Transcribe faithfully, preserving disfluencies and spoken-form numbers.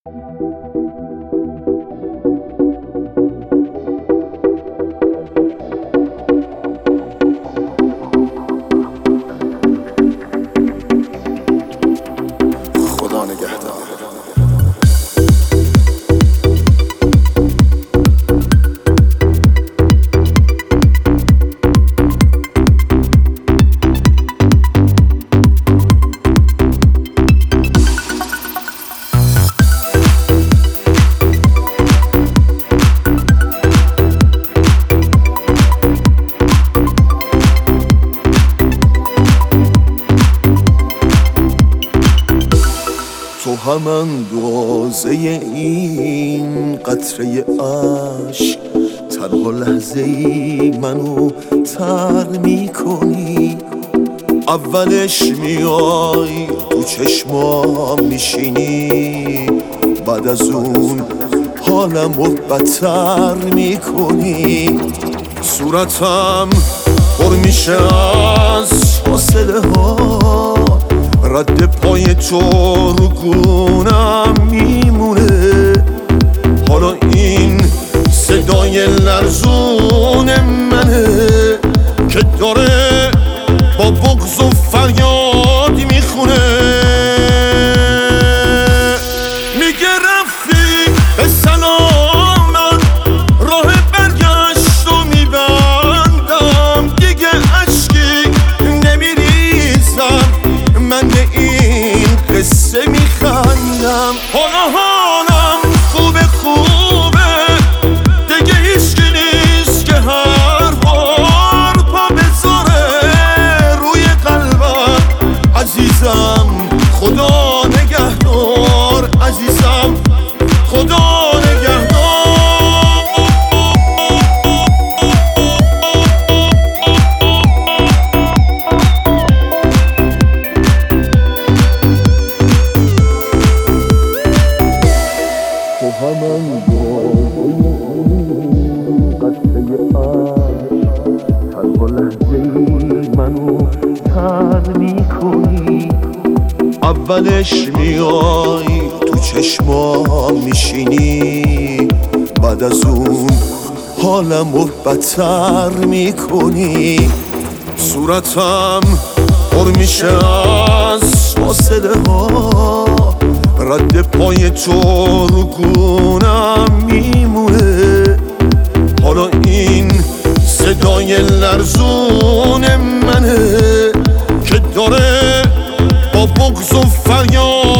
خدا نگهدار. تو هم اندازه این قطره عشق، تنها لحظه ای منو تر میکنی. اولش میای تو چشمام میشینی، بعد از اون حالمو بدتر میکنی. صورتم پر میشه از فاصله ها، رد پای تو رو گونم میمونه. حالا این صدای لرزون منه که داره با بغض و فریاد میخونه. میگه رفتی به سلامت، راه برگشت رو میبندم. دیگه عشقی نمیریزم، من به این قصه میخندم. حالا حالم خوبه خوبه، دیگه هیچکی نیست که هر بار پا بذاره روی قلبم. عزیزم خدا نگهدار، عزیزم خدا نگهدار. تو همان قطره عشق، تنها لحظه ای منو تر میکنی. اولش میای تو چشمام میشینی، بعد از اون حالمو بدتر میکنی. صورتم پر میشه از فاصله ها، رد پای تو رو گونم میمونه. حالا این صدای لرزون منه که داره با بغض و فریاد